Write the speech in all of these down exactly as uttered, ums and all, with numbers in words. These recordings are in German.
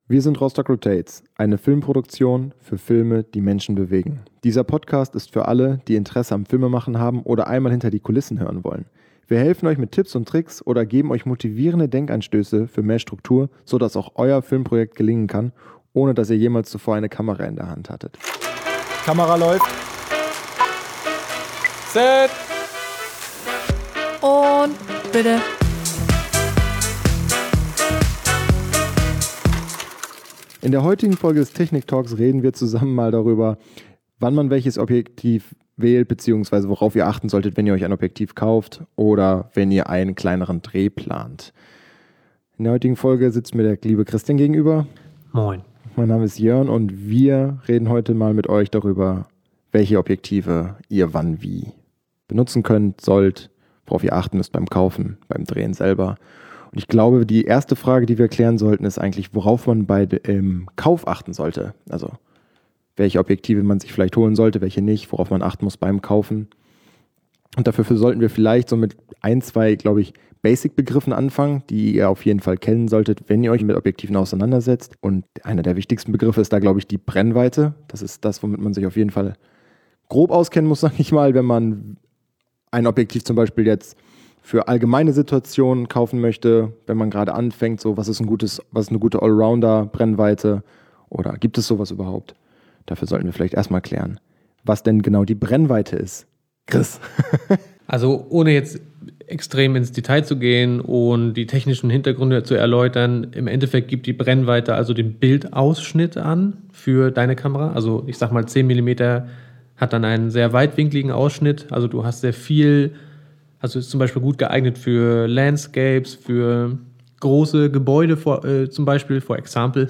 Wir sind Rostock Rotates, eine Filmproduktion für Filme, die Menschen bewegen. Dieser Podcast ist für alle, die Interesse am Filmemachen haben oder einmal hinter die Kulissen hören wollen. Wir helfen euch mit Tipps und Tricks oder geben euch motivierende Denkanstöße für mehr Struktur, sodass auch euer Filmprojekt gelingen kann, ohne dass ihr jemals zuvor eine Kamera in der Hand hattet. Kamera läuft. Set. Und bitte. In der heutigen Folge des Technik Talks reden wir zusammen mal darüber, wann man welches Objektiv wählt, beziehungsweise worauf ihr achten solltet, wenn ihr euch ein Objektiv kauft oder wenn ihr einen kleineren Dreh plant. In der heutigen Folge sitzt mir der liebe Christian gegenüber. Moin. Mein Name ist Jörn und wir reden heute mal mit euch darüber, welche Objektive ihr wann wie benutzen könnt, sollt, worauf ihr achten müsst beim Kaufen, beim Drehen selber. Und ich glaube, die erste Frage, die wir klären sollten, ist eigentlich, worauf man bei dem Kauf achten sollte. Also welche Objektive man sich vielleicht holen sollte, welche nicht, worauf man achten muss beim Kaufen. Und dafür sollten wir vielleicht so mit ein, zwei, glaube ich, Basic-Begriffen anfangen, die ihr auf jeden Fall kennen solltet, wenn ihr euch mit Objektiven auseinandersetzt. Und einer der wichtigsten Begriffe ist da, glaube ich, die Brennweite. Das ist das, womit man sich auf jeden Fall grob auskennen muss, sage ich mal, wenn man ein Objektiv zum Beispiel jetzt für allgemeine Situationen kaufen möchte, wenn man gerade anfängt, so was ist ein gutes, was ist eine gute Allrounder-Brennweite oder gibt es sowas überhaupt? Dafür sollten wir vielleicht erstmal klären, was denn genau die Brennweite ist. Chris. Also ohne jetzt extrem ins Detail zu gehen und die technischen Hintergründe zu erläutern, im Endeffekt gibt die Brennweite also den Bildausschnitt an für deine Kamera. Also ich sag mal zehn Millimeter hat dann einen sehr weitwinkligen Ausschnitt. Also du hast sehr viel, also ist zum Beispiel gut geeignet für Landscapes, für große Gebäude vor, äh, zum Beispiel, for example.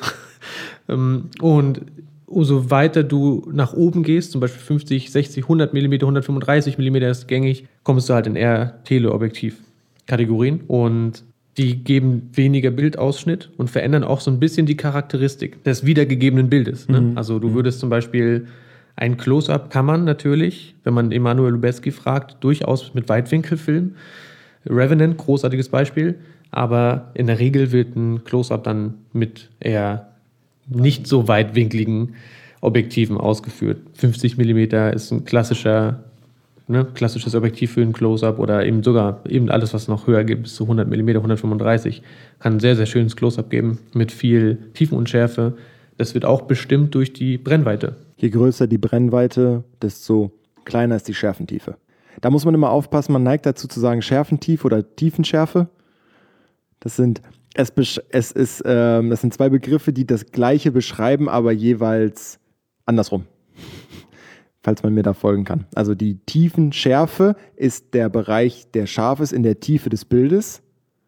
Und umso weiter du nach oben gehst, zum Beispiel fünfzig, sechzig, hundert Millimeter, hundertfünfunddreißig Millimeter ist gängig, kommst du halt in eher Teleobjektiv-Kategorien und die geben weniger Bildausschnitt und verändern auch so ein bisschen die Charakteristik des wiedergegebenen Bildes. Ne? Mhm. Also du würdest zum Beispiel ein Close-Up kann man natürlich, wenn man Emanuel Lubezki fragt, durchaus mit Weitwinkel filmen. Revenant, großartiges Beispiel, aber in der Regel wird ein Close-Up dann mit eher nicht so weitwinkligen Objektiven ausgeführt. fünfzig Millimeter ist ein klassischer, ne, klassisches Objektiv für ein Close-Up oder eben sogar eben alles, was noch höher geht, bis zu hundert Millimeter, hundertfünfunddreißig, kann ein sehr, sehr schönes Close-Up geben mit viel Tiefenunschärfe. Das wird auch bestimmt durch die Brennweite. Je größer die Brennweite, desto kleiner ist die Schärfentiefe. Da muss man immer aufpassen, man neigt dazu zu sagen Schärfentiefe oder Tiefenschärfe. Das sind, es, es ist, ähm, das sind zwei Begriffe, die das Gleiche beschreiben, aber jeweils andersrum. Falls man mir da folgen kann. Also die Tiefenschärfe ist der Bereich, der scharf ist in der Tiefe des Bildes.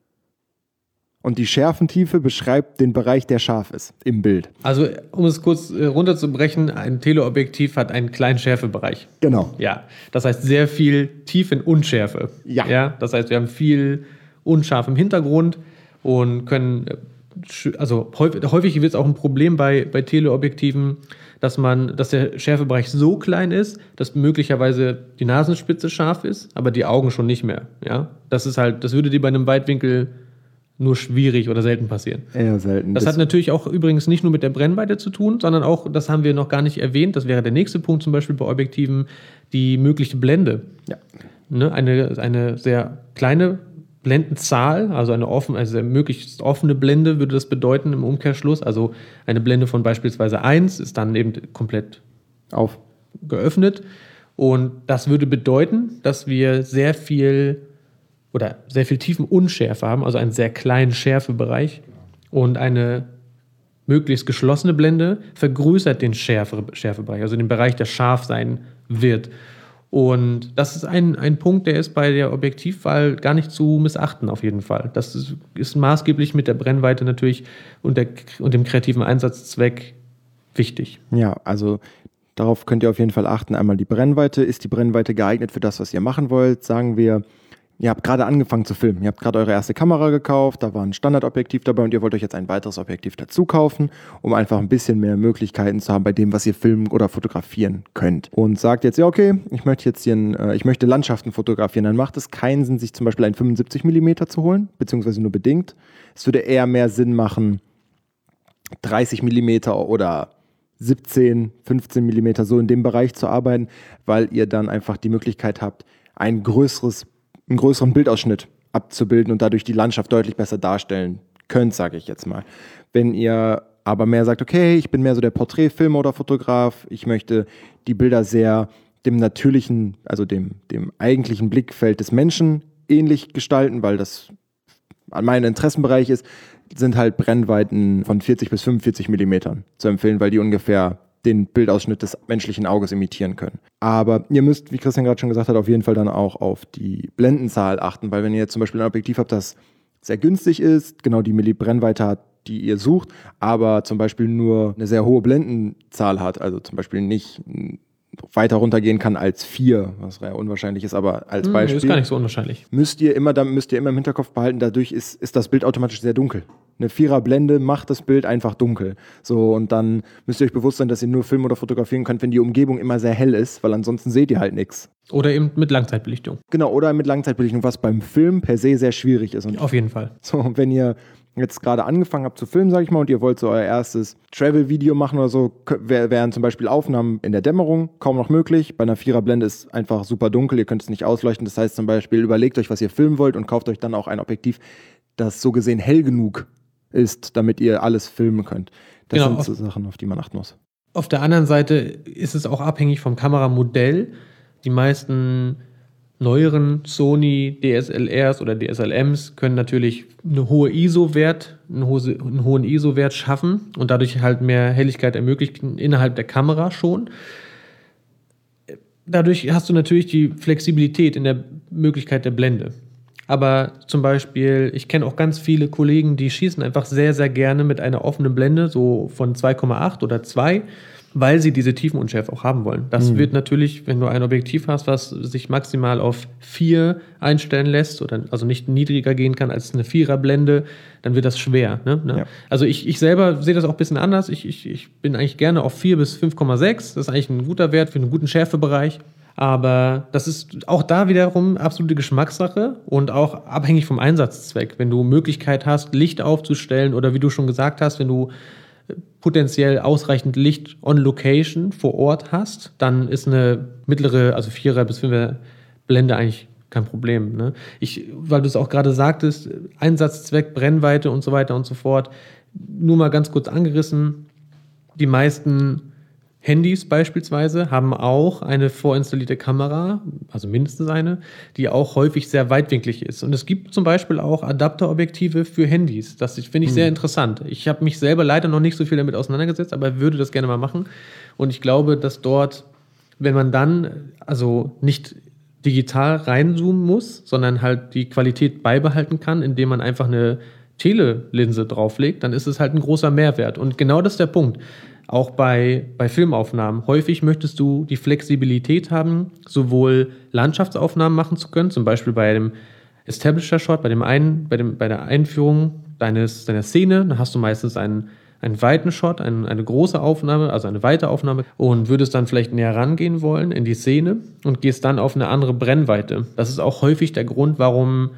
Und die Schärfentiefe beschreibt den Bereich, der scharf ist im Bild. Also, um es kurz äh, runterzubrechen, ein Teleobjektiv hat einen kleinen Schärfebereich. Genau. Ja, das heißt sehr viel Tiefenunschärfe. Ja. ja. Das heißt, wir haben viel unscharf im Hintergrund und können, also häufig, häufig wird es auch ein Problem bei, bei Teleobjektiven, dass man, dass der Schärfebereich so klein ist, dass möglicherweise die Nasenspitze scharf ist, aber die Augen schon nicht mehr. Ja, das ist halt, das würde dir bei einem Weitwinkel nur schwierig oder selten passieren. Eher selten. Das, das hat natürlich auch übrigens nicht nur mit der Brennweite zu tun, sondern auch, das haben wir noch gar nicht erwähnt, das wäre der nächste Punkt zum Beispiel bei Objektiven, die mögliche Blende. Ja. Ne, eine, eine sehr kleine Blendenzahl, also eine offen, also eine möglichst offene Blende würde das bedeuten im Umkehrschluss. Also eine Blende von beispielsweise eins ist dann eben komplett auf geöffnet. Und das würde bedeuten, dass wir sehr viel oder sehr viel Tiefenunschärfe haben, also einen sehr kleinen Schärfebereich. Und eine möglichst geschlossene Blende vergrößert den Schärfe, Schärfebereich, also den Bereich, der scharf sein wird. Und das ist ein, ein Punkt, der ist bei der Objektivwahl gar nicht zu missachten auf jeden Fall. Das ist, ist maßgeblich mit der Brennweite natürlich und, der, und dem kreativen Einsatzzweck wichtig. Ja, also darauf könnt ihr auf jeden Fall achten. Einmal die Brennweite. Ist die Brennweite geeignet für das, was ihr machen wollt? Sagen wir, ihr habt gerade angefangen zu filmen. Ihr habt gerade eure erste Kamera gekauft, da war ein Standardobjektiv dabei und ihr wollt euch jetzt ein weiteres Objektiv dazu kaufen, um einfach ein bisschen mehr Möglichkeiten zu haben bei dem, was ihr filmen oder fotografieren könnt. Und sagt jetzt, ja okay, ich möchte jetzt hier ein, äh, ich möchte Landschaften fotografieren, dann macht es keinen Sinn, sich zum Beispiel ein fünfundsiebzig Millimeter zu holen, beziehungsweise nur bedingt. Es würde eher mehr Sinn machen, dreißig Millimeter oder siebzehn, fünfzehn Millimeter so in dem Bereich zu arbeiten, weil ihr dann einfach die Möglichkeit habt, ein größeres, einen größeren Bildausschnitt abzubilden und dadurch die Landschaft deutlich besser darstellen könnt, sage ich jetzt mal. Wenn ihr aber mehr sagt, okay, ich bin mehr so der Porträtfilmer oder Fotograf, ich möchte die Bilder sehr dem natürlichen, also dem, dem eigentlichen Blickfeld des Menschen ähnlich gestalten, weil das an meinem Interessenbereich ist, sind halt Brennweiten von vierzig bis fünfundvierzig Millimetern zu empfehlen, weil die ungefähr den Bildausschnitt des menschlichen Auges imitieren können. Aber ihr müsst, wie Christian gerade schon gesagt hat, auf jeden Fall dann auch auf die Blendenzahl achten, weil wenn ihr jetzt zum Beispiel ein Objektiv habt, das sehr günstig ist, genau die Millibrennweite hat, die ihr sucht, aber zum Beispiel nur eine sehr hohe Blendenzahl hat, also zum Beispiel nicht weiter runtergehen kann als vier, was ja unwahrscheinlich ist, aber als Beispiel. Das ist gar nicht so unwahrscheinlich. Müsst ihr immer, müsst ihr immer im Hinterkopf behalten, dadurch ist, ist das Bild automatisch sehr dunkel. Eine Vierer-Blende macht das Bild einfach dunkel. So, und dann müsst ihr euch bewusst sein, dass ihr nur filmen oder fotografieren könnt, wenn die Umgebung immer sehr hell ist, weil ansonsten seht ihr halt nichts. Oder eben mit Langzeitbelichtung. Genau, oder mit Langzeitbelichtung, was beim Film per se sehr schwierig ist. Und auf jeden Fall. So, wenn ihr jetzt gerade angefangen habt zu filmen, sage ich mal, und ihr wollt so euer erstes Travel-Video machen oder so, wären zum Beispiel Aufnahmen in der Dämmerung kaum noch möglich. Bei einer Viererblende ist einfach super dunkel, ihr könnt es nicht ausleuchten. Das heißt zum Beispiel, überlegt euch, was ihr filmen wollt und kauft euch dann auch ein Objektiv, das so gesehen hell genug ist, damit ihr alles filmen könnt. Das genau, sind so Sachen, auf die man achten muss. Auf der anderen Seite ist es auch abhängig vom Kameramodell. Die meisten neueren Sony D S L Rs oder D S L Ms können natürlich eine hohe I S O-Wert, einen, hohe, einen hohen I S O-Wert schaffen und dadurch halt mehr Helligkeit ermöglichen innerhalb der Kamera schon. Dadurch hast du natürlich die Flexibilität in der Möglichkeit der Blende. Aber zum Beispiel, ich kenne auch ganz viele Kollegen, die schießen einfach sehr, sehr gerne mit einer offenen Blende, so von zwei Komma acht oder zwei, weil sie diese Tiefenunschärfe auch haben wollen. Das mhm. wird natürlich, wenn du ein Objektiv hast, was sich maximal auf vier einstellen lässt, oder also nicht niedriger gehen kann als eine Viererblende, dann wird das schwer. Ne? Ja. Also ich, ich selber sehe das auch ein bisschen anders. Ich, ich, ich bin eigentlich gerne auf vier bis fünf Komma sechs. Das ist eigentlich ein guter Wert für einen guten Schärfebereich. Aber das ist auch da wiederum absolute Geschmackssache und auch abhängig vom Einsatzzweck. Wenn du Möglichkeit hast, Licht aufzustellen oder wie du schon gesagt hast, wenn du potenziell ausreichend Licht on Location vor Ort hast, dann ist eine mittlere, also Vierer- bis Fünfer Blende eigentlich kein Problem. Ne? Ich, weil du es auch gerade sagtest, Einsatzzweck, Brennweite und so weiter und so fort. Nur mal ganz kurz angerissen, die meisten Handys beispielsweise haben auch eine vorinstallierte Kamera, also mindestens eine, die auch häufig sehr weitwinklig ist. Und es gibt zum Beispiel auch Adapterobjektive für Handys. Das finde ich sehr interessant. Ich habe mich selber leider noch nicht so viel damit auseinandergesetzt, aber würde das gerne mal machen. Und ich glaube, dass dort, wenn man dann also nicht digital reinzoomen muss, sondern halt die Qualität beibehalten kann, indem man einfach eine Telelinse drauflegt, dann ist es halt ein großer Mehrwert. Und genau das ist der Punkt. Auch bei, bei Filmaufnahmen. Häufig möchtest du die Flexibilität haben, sowohl Landschaftsaufnahmen machen zu können, zum Beispiel bei dem Establisher-Shot, bei, dem ein, bei, dem, bei der Einführung deines, deiner Szene. Da hast du meistens einen, einen weiten Shot, einen, eine große Aufnahme, also eine weite Aufnahme und würdest dann vielleicht näher rangehen wollen in die Szene und gehst dann auf eine andere Brennweite. Das ist auch häufig der Grund, warum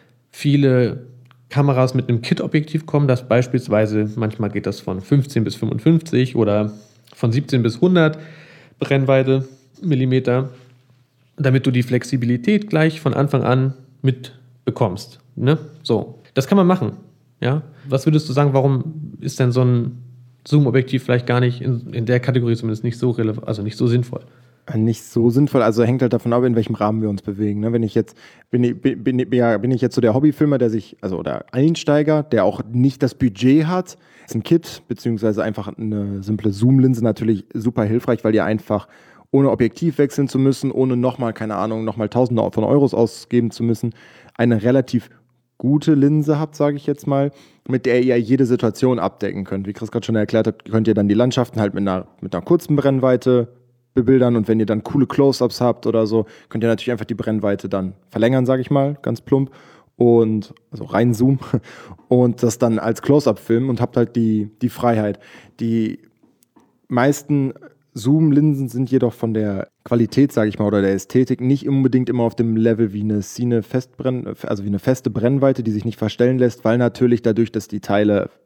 viele Kameras mit einem Kit-Objektiv kommen, das beispielsweise, manchmal geht das von fünfzehn bis fünfundfünfzig oder von siebzehn bis hundert Brennweite Millimeter, damit du die Flexibilität gleich von Anfang an mitbekommst. Ne? So, das kann man machen. Ja? Was würdest du sagen, warum ist denn so ein Zoom-Objektiv vielleicht gar nicht in, in der Kategorie zumindest nicht so relevant, also nicht so sinnvoll? Nicht so sinnvoll, also hängt halt davon ab, in welchem Rahmen wir uns bewegen. Ne? Wenn ich jetzt, bin ich, bin, bin, ja, bin ich jetzt so der Hobbyfilmer, der sich, also oder Einsteiger, der auch nicht das Budget hat, ist ein Kit, beziehungsweise einfach eine simple Zoom-Linse natürlich super hilfreich, weil ihr einfach ohne Objektiv wechseln zu müssen, ohne nochmal, keine Ahnung, nochmal Tausende von Euros ausgeben zu müssen, eine relativ gute Linse habt, sage ich jetzt mal, mit der ihr jede Situation abdecken könnt. Wie Chris gerade schon erklärt hat, könnt ihr dann die Landschaften halt mit einer, mit einer kurzen Brennweite bebildern und wenn ihr dann coole Close-Ups habt oder so, könnt ihr natürlich einfach die Brennweite dann verlängern, sage ich mal, ganz plump und also reinzoomen und das dann als Close-Up filmen und habt halt die, die Freiheit. Die meisten Zoom-Linsen sind jedoch von der Qualität, sage ich mal, oder der Ästhetik nicht unbedingt immer auf dem Level wie eine Cine Festbrenn, also wie eine feste Brennweite, die sich nicht verstellen lässt, weil natürlich dadurch, dass die Teile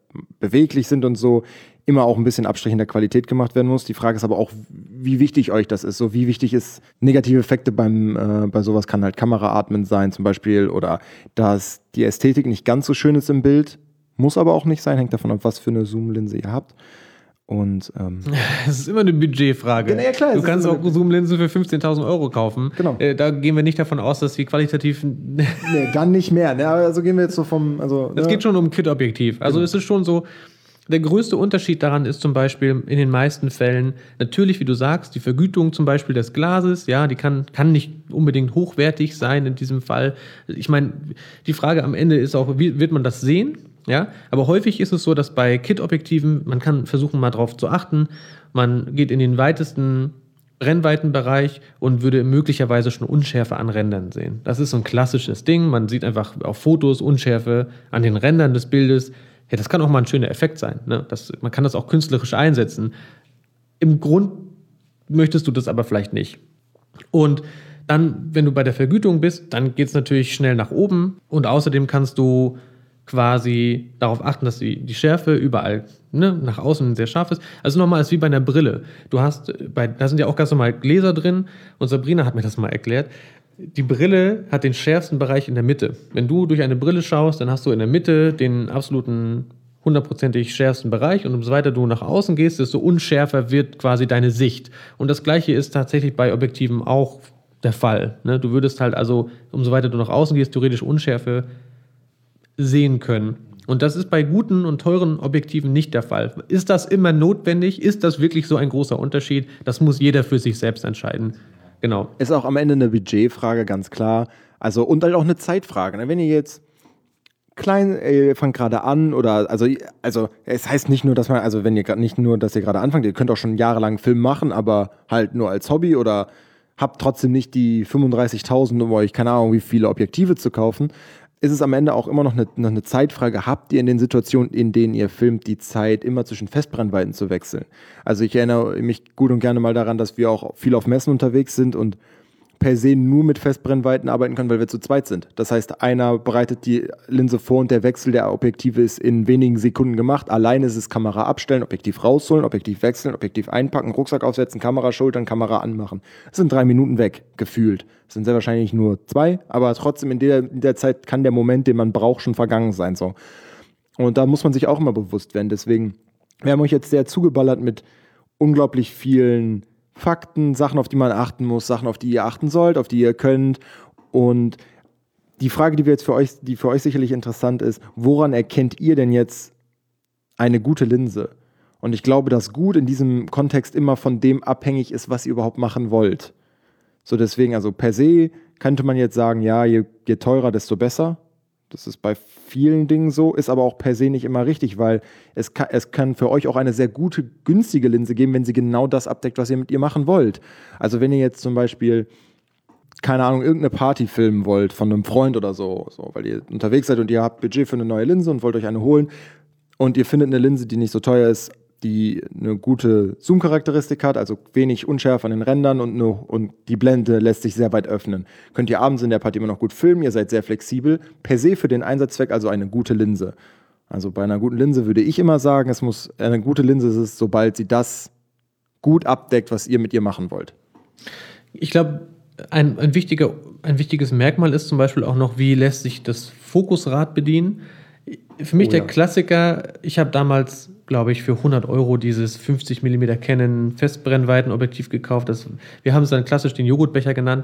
beweglich sind und so, immer auch ein bisschen Abstrich in der Qualität gemacht werden muss. Die Frage ist aber auch, wie wichtig euch das ist. So, wie wichtig ist negative Effekte beim, äh, bei sowas kann halt Kameraatmen sein zum Beispiel oder dass die Ästhetik nicht ganz so schön ist im Bild, muss aber auch nicht sein, hängt davon ab, was für eine Zoomlinse ihr habt. Und ähm es ist immer eine Budgetfrage. Ja, klar, du kannst auch Zoomlinsen für fünfzehntausend Euro kaufen. Genau. Äh, da gehen wir nicht davon aus, dass sie qualitativ. nee, dann nicht mehr. Ne? Also gehen wir jetzt so vom. Also, es ne? geht schon um Kit-Objektiv. Also genau. Es ist schon so. Der größte Unterschied daran ist zum Beispiel in den meisten Fällen natürlich, wie du sagst, die Vergütung zum Beispiel des Glases. Ja, die kann, kann nicht unbedingt hochwertig sein in diesem Fall. Ich meine, die Frage am Ende ist auch, wie wird man das sehen? Ja, aber häufig ist es so, dass bei Kit-Objektiven, man kann versuchen, mal drauf zu achten, man geht in den weitesten Brennweitenbereich und würde möglicherweise schon Unschärfe an Rändern sehen. Das ist so ein klassisches Ding. Man sieht einfach auf Fotos Unschärfe an den Rändern des Bildes. Ja, das kann auch mal ein schöner Effekt sein. Ne? Das, man kann das auch künstlerisch einsetzen. Im Grund möchtest du das aber vielleicht nicht. Und dann, wenn du bei der Vergütung bist, dann geht es natürlich schnell nach oben. Und außerdem kannst du quasi darauf achten, dass die, die Schärfe überall ne, nach außen sehr scharf ist. Also nochmal, ist wie bei einer Brille. Du hast, bei, da sind ja auch ganz normal Gläser drin. Und Sabrina hat mir das mal erklärt. Die Brille hat den schärfsten Bereich in der Mitte. Wenn du durch eine Brille schaust, dann hast du in der Mitte den absoluten hundertprozentig schärfsten Bereich und umso weiter du nach außen gehst, desto unschärfer wird quasi deine Sicht. Und das Gleiche ist tatsächlich bei Objektiven auch der Fall. Ne? Du würdest halt also, umso weiter du nach außen gehst, theoretisch Unschärfe sehen können. Und das ist bei guten und teuren Objektiven nicht der Fall. Ist das immer notwendig? Ist das wirklich so ein großer Unterschied? Das muss jeder für sich selbst entscheiden. Genau. Ist auch am Ende eine Budgetfrage, ganz klar. Also, und halt auch eine Zeitfrage. Ne? Wenn ihr jetzt klein, ihr fangt gerade an oder, also, also, es heißt nicht nur, dass man, also, wenn ihr nicht nur, dass ihr gerade anfangt, ihr könnt auch schon jahrelang Film machen, aber halt nur als Hobby oder habt trotzdem nicht die fünfunddreißigtausend, um euch, keine Ahnung, wie viele Objektive zu kaufen, ist es am Ende auch immer noch eine, noch eine Zeitfrage. Habt ihr in den Situationen, in denen ihr filmt, die Zeit, immer zwischen Festbrennweiten zu wechseln? Also ich erinnere mich gut und gerne mal daran, dass wir auch viel auf Messen unterwegs sind und per se nur mit Festbrennweiten arbeiten können, weil wir zu zweit sind. Das heißt, einer bereitet die Linse vor und der Wechsel der Objektive ist in wenigen Sekunden gemacht. Alleine ist es Kamera abstellen, Objektiv rausholen, Objektiv wechseln, Objektiv einpacken, Rucksack aufsetzen, Kamera schultern, Kamera anmachen. Das sind drei Minuten weg, gefühlt. Das sind sehr wahrscheinlich nur zwei, aber trotzdem in der, in der Zeit kann der Moment, den man braucht, schon vergangen sein. So. Und da muss man sich auch immer bewusst werden. Deswegen, wir haben euch jetzt sehr zugeballert mit unglaublich vielen Fakten, Sachen, auf die man achten muss, Sachen, auf die ihr achten sollt, auf die ihr könnt. Und die Frage, die wir jetzt für euch, die für euch sicherlich interessant ist, woran erkennt ihr denn jetzt eine gute Linse? Und ich glaube, dass gut in diesem Kontext immer von dem abhängig ist, was ihr überhaupt machen wollt. So deswegen, also per se könnte man jetzt sagen, ja, je, je teurer, desto besser. Das ist bei vielen Dingen so, ist aber auch per se nicht immer richtig, weil es kann, es kann für euch auch eine sehr gute, günstige Linse geben, wenn sie genau das abdeckt, was ihr mit ihr machen wollt. Also wenn ihr jetzt zum Beispiel, keine Ahnung, irgendeine Party filmen wollt von einem Freund oder so, so, weil ihr unterwegs seid und ihr habt Budget für eine neue Linse und wollt euch eine holen und ihr findet eine Linse, die nicht so teuer ist, die eine gute Zoom-Charakteristik hat, also wenig Unschärfe an den Rändern und, eine, und die Blende lässt sich sehr weit öffnen. Könnt ihr abends in der Party immer noch gut filmen, ihr seid sehr flexibel. Per se für den Einsatzzweck also eine gute Linse. Also bei einer guten Linse würde ich immer sagen, es muss eine gute Linse ist es, sobald sie das gut abdeckt, was ihr mit ihr machen wollt. Ich glaube, ein, ein, wichtiger, ein wichtiges Merkmal ist zum Beispiel auch noch, wie lässt sich das Fokusrad bedienen. Für mich oh, der ja. Klassiker, ich habe damals, glaube ich, für hundert Euro dieses fünfzig Millimeter Canon Festbrennweitenobjektiv gekauft. Das, wir haben es dann klassisch den Joghurtbecher genannt.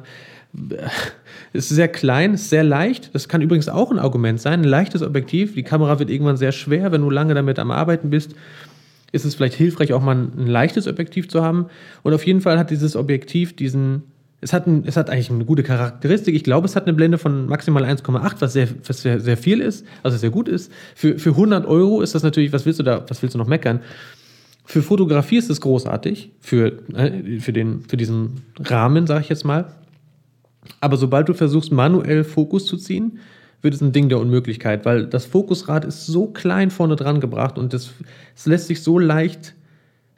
Es ist sehr klein, ist sehr leicht. Das kann übrigens auch ein Argument sein. Ein leichtes Objektiv. Die Kamera wird irgendwann sehr schwer, wenn du lange damit am Arbeiten bist. Ist es vielleicht hilfreich, auch mal ein leichtes Objektiv zu haben. Und auf jeden Fall hat dieses Objektiv diesen... Es hat, ein, es hat eigentlich eine gute Charakteristik. Ich glaube, es hat eine Blende von maximal eins Komma acht, was, sehr, was sehr, sehr viel ist, also sehr gut ist. Für, für hundert Euro ist das natürlich, was willst du da, was willst du noch meckern? Für Fotografie ist es großartig, für, äh, für, den, für diesen Rahmen, sage ich jetzt mal. Aber sobald du versuchst, manuell Fokus zu ziehen, wird es ein Ding der Unmöglichkeit, weil das Fokusrad ist so klein vorne dran gebracht und das, es lässt sich so leicht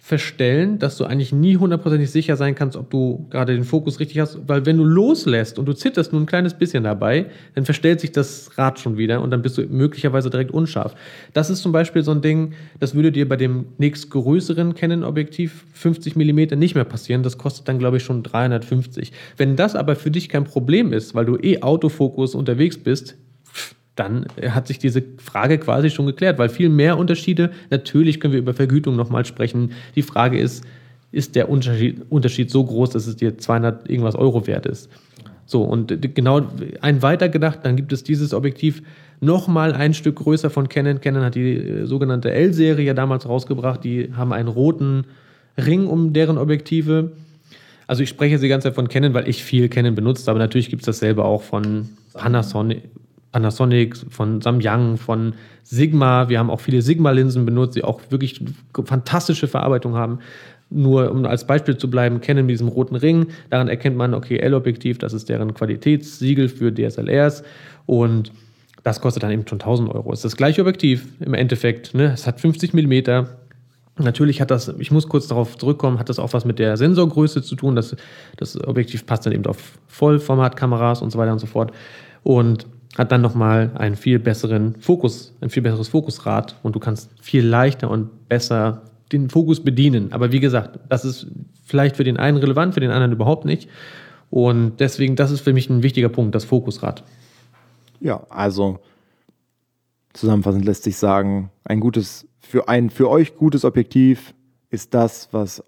verstellen, dass du eigentlich nie hundertprozentig sicher sein kannst, ob du gerade den Fokus richtig hast, weil wenn du loslässt und du zitterst nur ein kleines bisschen dabei, dann verstellt sich das Rad schon wieder und dann bist du möglicherweise direkt unscharf. Das ist zum Beispiel so ein Ding, das würde dir bei dem nächstgrößeren Canon-Objektiv fünfzig Millimeter nicht mehr passieren, das kostet dann, glaube ich, schon dreihundertfünfzig. Wenn das aber für dich kein Problem ist, weil du eh Autofokus unterwegs bist, dann hat sich diese Frage quasi schon geklärt, weil viel mehr Unterschiede, natürlich können wir über Vergütung nochmal sprechen. Die Frage ist, ist der Unterschied, Unterschied so groß, dass es dir zweihundert irgendwas Euro wert ist? So, und genau ein weitergedacht, dann gibt es dieses Objektiv nochmal ein Stück größer von Canon. Canon hat die äh, sogenannte L-Serie ja damals rausgebracht, die haben einen roten Ring um deren Objektive. Also ich spreche jetzt die ganze Zeit von Canon, weil ich viel Canon benutze, aber natürlich gibt es dasselbe auch von Panasonic. Panasonic, von Samyang, von Sigma. Wir haben auch viele Sigma-Linsen benutzt, die auch wirklich fantastische Verarbeitung haben. Nur um als Beispiel zu bleiben, Canon mit diesem roten Ring, daran erkennt man, okay, L-Objektiv, das ist deren Qualitätssiegel für D S L Rs und das kostet dann eben schon tausend Euro. Es ist das gleiche Objektiv im Endeffekt, ne? Es hat fünfzig Millimeter. Natürlich hat das, ich muss kurz darauf zurückkommen, hat das auch was mit der Sensorgröße zu tun. Das, das Objektiv passt dann eben auf Vollformatkameras und so weiter und so fort. Und hat dann nochmal einen viel besseren Fokus, ein viel besseres Fokusrad und du kannst viel leichter und besser den Fokus bedienen. Aber wie gesagt, das ist vielleicht für den einen relevant, für den anderen überhaupt nicht. Und deswegen, das ist für mich ein wichtiger Punkt, das Fokusrad. Ja, also zusammenfassend lässt sich sagen, ein gutes, für ein für euch gutes Objektiv ist das, was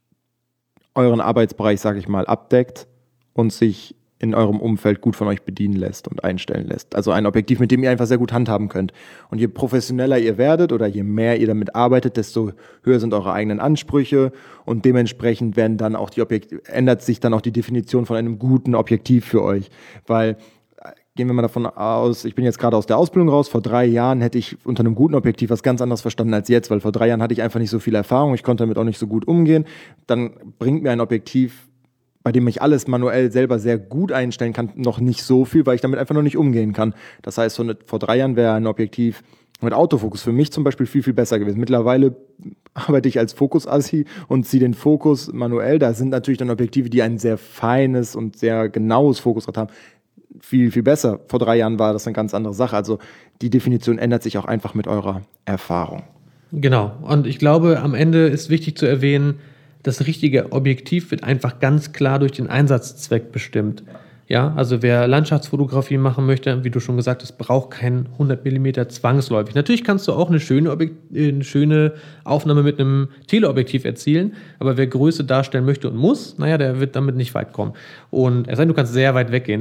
euren Arbeitsbereich, sage ich mal, abdeckt und sich in eurem Umfeld gut von euch bedienen lässt und einstellen lässt. Also ein Objektiv, mit dem ihr einfach sehr gut handhaben könnt. Und je professioneller ihr werdet oder je mehr ihr damit arbeitet, desto höher sind eure eigenen Ansprüche und dementsprechend werden dann auch die Objektive, ändert sich dann auch die Definition von einem guten Objektiv für euch. Weil, gehen wir mal davon aus, ich bin jetzt gerade aus der Ausbildung raus, vor drei Jahren hätte ich unter einem guten Objektiv was ganz anderes verstanden als jetzt, weil vor drei Jahren hatte ich einfach nicht so viel Erfahrung, ich konnte damit auch nicht so gut umgehen. Dann bringt mir ein Objektiv, bei dem ich alles manuell selber sehr gut einstellen kann, noch nicht so viel, weil ich damit einfach noch nicht umgehen kann. Das heißt, vor drei Jahren wäre ein Objektiv mit Autofokus für mich zum Beispiel viel, viel besser gewesen. Mittlerweile arbeite ich als Fokus-Assi und ziehe den Fokus manuell. Da sind natürlich dann Objektive, die ein sehr feines und sehr genaues Fokusrad haben, viel, viel besser. Vor drei Jahren war das eine ganz andere Sache. Also die Definition ändert sich auch einfach mit eurer Erfahrung. Genau. Und ich glaube, am Ende ist wichtig zu erwähnen, das richtige Objektiv wird einfach ganz klar durch den Einsatzzweck bestimmt. Ja, also wer Landschaftsfotografie machen möchte, wie du schon gesagt hast, braucht kein hundert Millimeter zwangsläufig. Natürlich kannst du auch eine schöne, Objekt- eine schöne Aufnahme mit einem Teleobjektiv erzielen, aber wer Größe darstellen möchte und muss, naja, der wird damit nicht weit kommen. Und es sei denn, du kannst sehr weit weggehen.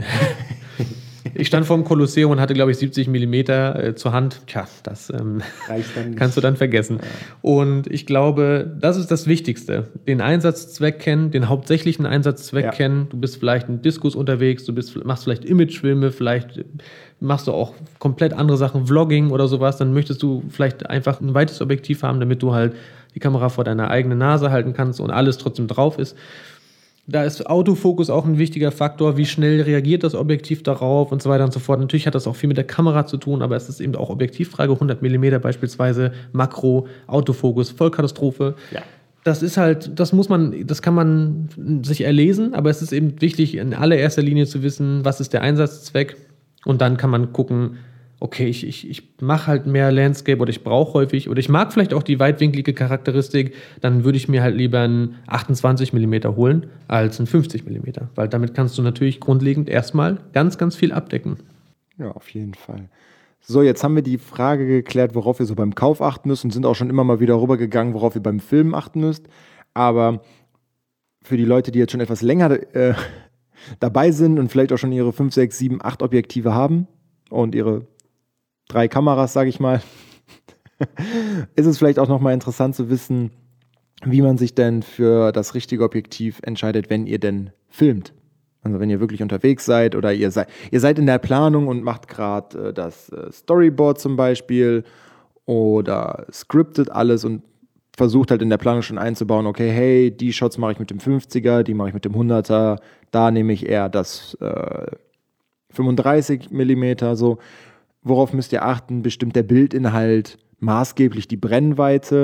Ich stand vor dem Kolosseum und hatte, glaube ich, siebzig Millimeter äh, zur Hand. Tja, das ähm, kannst du dann vergessen. Ja. Und ich glaube, das ist das Wichtigste. Den Einsatzzweck kennen, den hauptsächlichen Einsatzzweck ja. kennen. Du bist vielleicht in Diskus unterwegs, du bist, machst vielleicht Imagefilme, vielleicht machst du auch komplett andere Sachen, Vlogging oder sowas. Dann möchtest du vielleicht einfach ein weites Objektiv haben, damit du halt die Kamera vor deiner eigenen Nase halten kannst und alles trotzdem drauf ist. Da ist Autofokus auch ein wichtiger Faktor, wie schnell reagiert das Objektiv darauf und so weiter und so fort. Natürlich hat das auch viel mit der Kamera zu tun, aber es ist eben auch Objektivfrage, hundert Millimeter beispielsweise, Makro, Autofokus, Vollkatastrophe. Ja. Das ist halt, das muss man, das kann man sich erlesen, aber es ist eben wichtig, in allererster Linie zu wissen, was ist der Einsatzzweck und dann kann man gucken, okay, ich, ich, ich mache halt mehr Landscape oder ich brauche häufig oder ich mag vielleicht auch die weitwinklige Charakteristik, dann würde ich mir halt lieber einen achtundzwanzig Millimeter holen als einen fünfzig Millimeter, weil damit kannst du natürlich grundlegend erstmal ganz, ganz viel abdecken. Ja, auf jeden Fall. So, jetzt haben wir die Frage geklärt, worauf ihr so beim Kauf achten müsst und sind auch schon immer mal wieder rübergegangen, worauf ihr beim Filmen achten müsst. Aber für die Leute, die jetzt schon etwas länger äh, dabei sind und vielleicht auch schon ihre fünf, sechs, sieben, acht Objektive haben und ihre drei Kameras, sage ich mal, ist es vielleicht auch nochmal interessant zu wissen, wie man sich denn für das richtige Objektiv entscheidet, wenn ihr denn filmt. Also wenn ihr wirklich unterwegs seid oder ihr seid, ihr seid in der Planung und macht gerade äh, das äh, Storyboard zum Beispiel oder scriptet alles und versucht halt in der Planung schon einzubauen, okay, hey, die Shots mache ich mit dem fünfziger, die mache ich mit dem hunderter, da nehme ich eher das äh, fünfunddreißig Millimeter, so. Worauf müsst ihr achten? Bestimmt der Bildinhalt maßgeblich die Brennweite?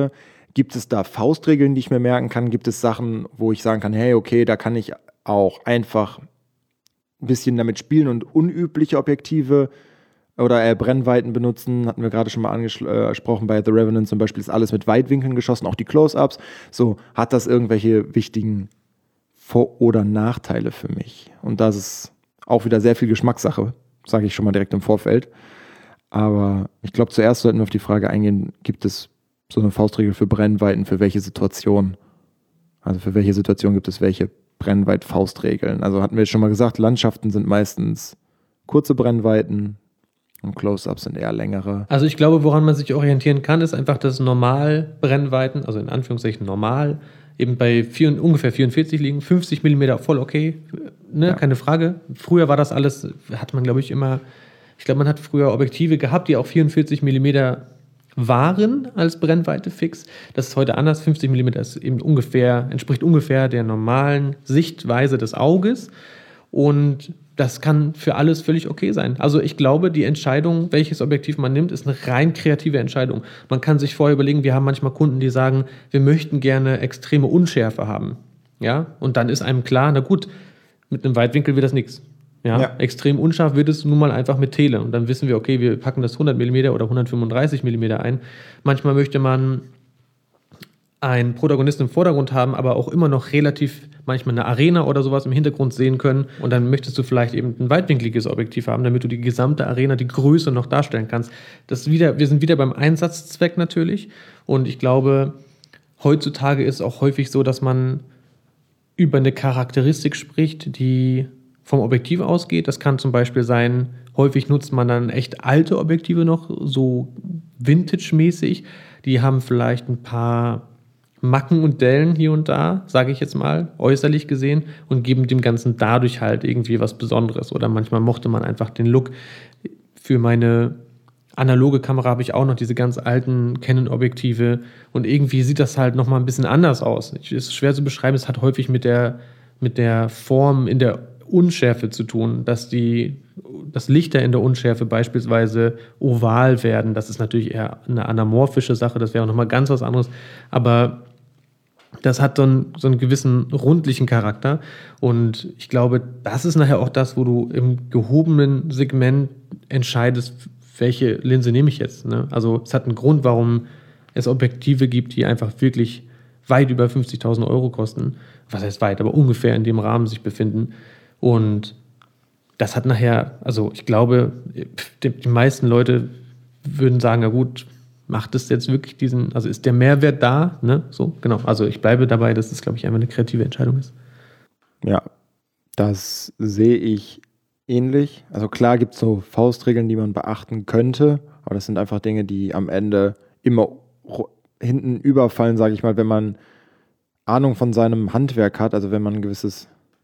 Gibt es da Faustregeln, die ich mir merken kann? Gibt es Sachen, wo ich sagen kann, hey, okay, da kann ich auch einfach ein bisschen damit spielen und unübliche Objektive oder äh, Brennweiten benutzen? Hatten wir gerade schon mal angesprochen, bei The Revenant zum Beispiel ist alles mit Weitwinkeln geschossen, auch die Close-Ups. So, hat das irgendwelche wichtigen Vor- oder Nachteile für mich? Und das ist auch wieder sehr viel Geschmackssache, sage ich schon mal direkt im Vorfeld. Aber ich glaube, zuerst sollten wir auf die Frage eingehen, gibt es so eine Faustregel für Brennweiten, für welche Situation? Also für welche Situation gibt es welche Brennweit-Faustregeln? Also hatten wir schon mal gesagt, Landschaften sind meistens kurze Brennweiten und Close-Ups sind eher längere. Also ich glaube, woran man sich orientieren kann, ist einfach, dass Normal-Brennweiten, also in Anführungszeichen normal, eben bei vier, ungefähr vierundvierzig liegen, fünfzig Millimeter voll okay, ne, ja. Keine Frage. Früher war das alles, hat man glaube ich immer, ich glaube man hat früher Objektive gehabt, die auch vierundvierzig Millimeter waren als Brennweite fix. Das ist heute anders, fünfzig Millimeter ist eben ungefähr, entspricht ungefähr der normalen Sichtweise des Auges und das kann für alles völlig okay sein. Also ich glaube, die Entscheidung, welches Objektiv man nimmt, ist eine rein kreative Entscheidung. Man kann sich vorher überlegen, wir haben manchmal Kunden, die sagen, wir möchten gerne extreme Unschärfe haben. Ja? Und dann ist einem klar, na gut, mit einem Weitwinkel wird das nichts. Ja? Ja. Extrem unscharf wird es nun mal einfach mit Tele. Und dann wissen wir, okay, wir packen das hundert Millimeter oder hundertfünfunddreißig Millimeter ein. Manchmal möchte man einen Protagonisten im Vordergrund haben, aber auch immer noch relativ manchmal eine Arena oder sowas im Hintergrund sehen können. Und dann möchtest du vielleicht eben ein weitwinkliges Objektiv haben, damit du die gesamte Arena, die Größe noch darstellen kannst. Das wieder, wir sind wieder beim Einsatzzweck natürlich. Und ich glaube, heutzutage ist es auch häufig so, dass man über eine Charakteristik spricht, die vom Objektiv ausgeht. Das kann zum Beispiel sein, häufig nutzt man dann echt alte Objektive noch, so Vintage-mäßig. Die haben vielleicht ein paar Macken und Dellen hier und da, sage ich jetzt mal, äußerlich gesehen und geben dem Ganzen dadurch halt irgendwie was Besonderes. Oder manchmal mochte man einfach den Look. Für meine analoge Kamera habe ich auch noch diese ganz alten Canon-Objektive und irgendwie sieht das halt nochmal ein bisschen anders aus. Es ist schwer zu beschreiben, es hat häufig mit der, mit der Form in der Unschärfe zu tun, dass die, dass Lichter in der Unschärfe beispielsweise oval werden. Das ist natürlich eher eine anamorphische Sache, das wäre auch nochmal ganz was anderes, aber das hat so einen, so einen gewissen rundlichen Charakter und ich glaube, das ist nachher auch das, wo du im gehobenen Segment entscheidest, welche Linse nehme ich jetzt. Ne? Also es hat einen Grund, warum es Objektive gibt, die einfach wirklich weit über fünfzigtausend Euro kosten. Was heißt weit, aber ungefähr in dem Rahmen sich befinden. Und das hat nachher, also ich glaube, die, die meisten Leute würden sagen, ja gut, macht es jetzt wirklich diesen, also ist der Mehrwert da? Ne? So, genau. Also ich bleibe dabei, dass es, glaube ich, einfach eine kreative Entscheidung ist. Ja, das sehe ich ähnlich. Also klar gibt es so Faustregeln, die man beachten könnte, aber das sind einfach Dinge, die am Ende immer hinten überfallen, sage ich mal, wenn man Ahnung von seinem Handwerk hat, also wenn man ein gewisses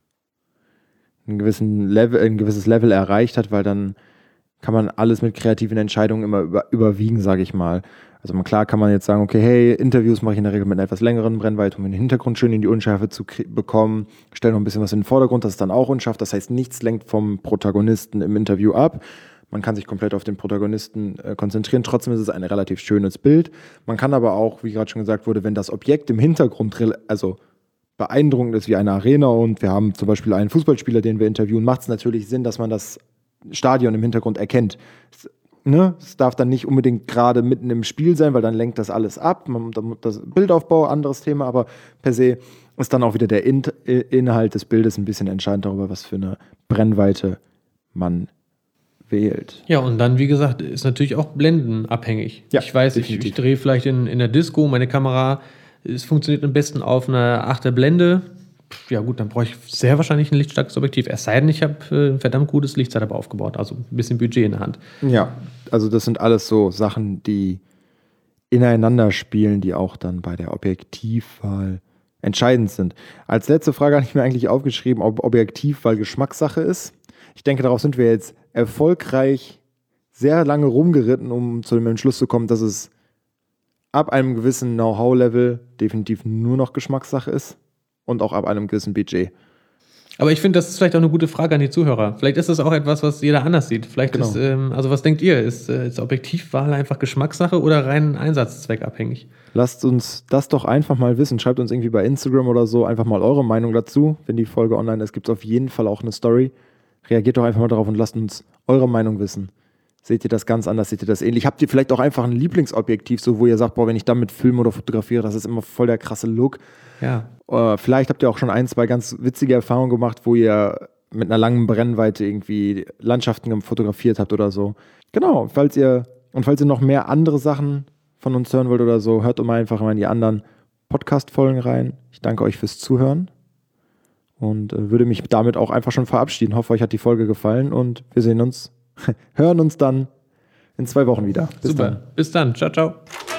ein gewissen Level, ein gewisses Level erreicht hat, weil dann kann man alles mit kreativen Entscheidungen immer über, überwiegen, sage ich mal. Also man, klar kann man jetzt sagen, okay, hey, Interviews mache ich in der Regel mit einer etwas längeren Brennweite, um den Hintergrund schön in die Unschärfe zu krie- bekommen, stelle noch ein bisschen was in den Vordergrund, das ist dann auch unscharf, das heißt, nichts lenkt vom Protagonisten im Interview ab. Man kann sich komplett auf den Protagonisten äh, konzentrieren, trotzdem ist es ein relativ schönes Bild. Man kann aber auch, wie gerade schon gesagt wurde, wenn das Objekt im Hintergrund, also beeindruckend ist wie eine Arena und wir haben zum Beispiel einen Fußballspieler, den wir interviewen, macht es natürlich Sinn, dass man das Stadion im Hintergrund erkennt. Es, ne? Es darf dann nicht unbedingt gerade mitten im Spiel sein, weil dann lenkt das alles ab. Man, das Bildaufbau, anderes Thema, aber per se ist dann auch wieder der In- Inhalt des Bildes ein bisschen entscheidend darüber, was für eine Brennweite man wählt. Ja, und dann, wie gesagt, ist natürlich auch blendenabhängig. Ja, ich weiß, ich, ich drehe vielleicht in, in der Disco, meine Kamera, es funktioniert am besten auf einer achter Blende. Ja gut, dann brauche ich sehr wahrscheinlich ein lichtstarkes Objektiv. Es sei denn, ich habe äh, ein verdammt gutes Lichtsetup aufgebaut, also ein bisschen Budget in der Hand. Ja, also das sind alles so Sachen, die ineinander spielen, die auch dann bei der Objektivwahl entscheidend sind. Als letzte Frage habe ich mir eigentlich aufgeschrieben, ob Objektivwahl Geschmackssache ist. Ich denke, darauf sind wir jetzt erfolgreich sehr lange rumgeritten, um zu dem Entschluss zu kommen, dass es ab einem gewissen Know-how-Level definitiv nur noch Geschmackssache ist und auch ab einem gewissen Budget. Aber ich finde, das ist vielleicht auch eine gute Frage an die Zuhörer. Vielleicht ist das auch etwas, was jeder anders sieht. Vielleicht Genau. ist, ähm, also was denkt ihr? Ist, äh, ist Objektivwahl einfach Geschmackssache oder rein einsatzzweckabhängig? Lasst uns das doch einfach mal wissen. Schreibt uns irgendwie bei Instagram oder so einfach mal eure Meinung dazu. Wenn die Folge online ist, gibt es auf jeden Fall auch eine Story. Reagiert doch einfach mal darauf und lasst uns eure Meinung wissen. Seht ihr das ganz anders? Seht ihr das ähnlich? Habt ihr vielleicht auch einfach ein Lieblingsobjektiv, so wo ihr sagt, boah, wenn ich damit filme oder fotografiere, das ist immer voll der krasse Look. Ja. Äh, vielleicht habt ihr auch schon ein, zwei ganz witzige Erfahrungen gemacht, wo ihr mit einer langen Brennweite irgendwie Landschaften fotografiert habt oder so. Genau, falls ihr und falls ihr noch mehr andere Sachen von uns hören wollt oder so, hört doch mal einfach mal in die anderen Podcast-Folgen rein. Ich danke euch fürs Zuhören und äh, würde mich damit auch einfach schon verabschieden. Hoffe, euch hat die Folge gefallen und wir sehen uns, hören uns dann in zwei Wochen wieder. Bis Super. Dann. Bis dann. Ciao, ciao.